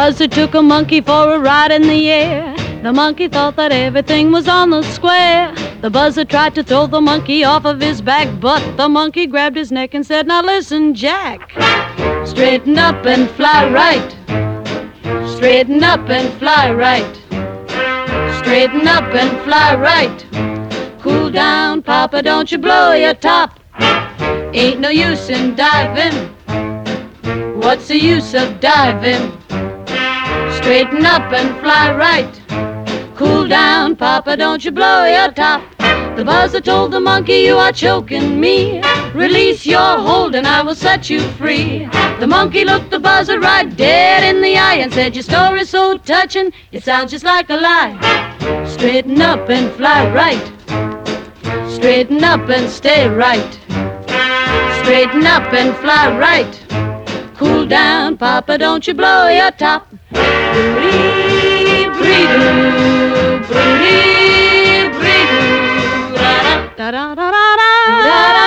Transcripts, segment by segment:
buzzard took a monkey for a ride in the air. The monkey thought that everything was on the square. The buzzard tried to throw the monkey off of his back, but the monkey grabbed his neck and said, "Now listen, Jack, straighten up and fly right. Straighten up and fly right. Straighten up and fly right. Cool down, Papa, don't you blow your top. Ain't no use in diving. What's the use of diving? Straighten up and fly right. Cool down, Papa, don't you blow your top." The buzzard told the monkey, "You are choking me. Release your hold and I will set you free." The monkey looked the buzzard right dead in the eye and said, "Your story's so touching, it sounds just like a lie. Straighten up and fly right. Straighten up and stay right. Straighten up and fly right. Cool down, Papa, don't you blow your top." Bree-bree-doo, bree-bree-doo, da-da-da-da-da-da-da.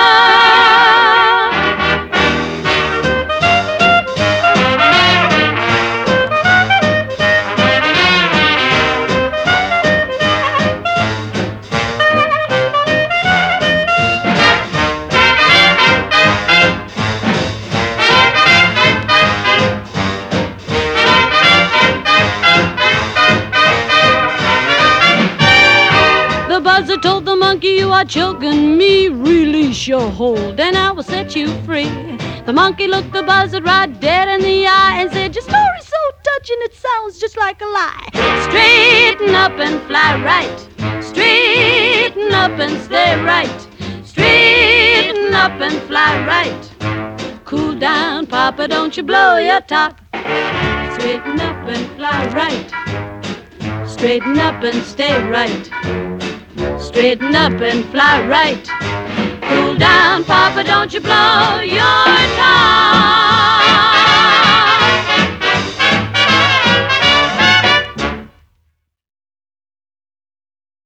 The buzzard told the monkey, "You are choking me. Release your hold and I will set you free." The monkey looked the buzzard right dead in the eye and said, "Your story's so touching, it sounds just like a lie. Straighten up and fly right. Straighten up and stay right. Straighten up and fly right. Cool down, Papa, don't you blow your top. Straighten up and fly right. Straighten up and stay right. Straighten up and fly right. Cool down, Papa, don't you blow your top."